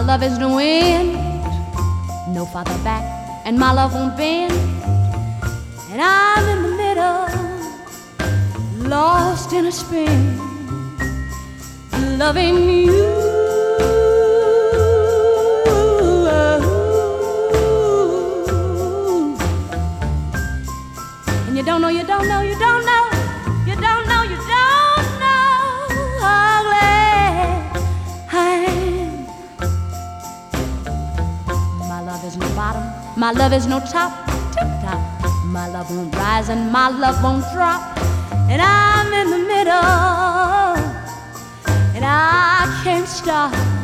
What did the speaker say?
love is the wind, no farther back, and my love won't bend. And I'm in the middle, lost in a spin, loving you. And you don't know, you don't know, you don't know, you don't know, you don't know how glad I am. My love is no bottom, my love is no top, tip top. My love won't rise and my love won't drop. And I'm in the middle, and I can't stop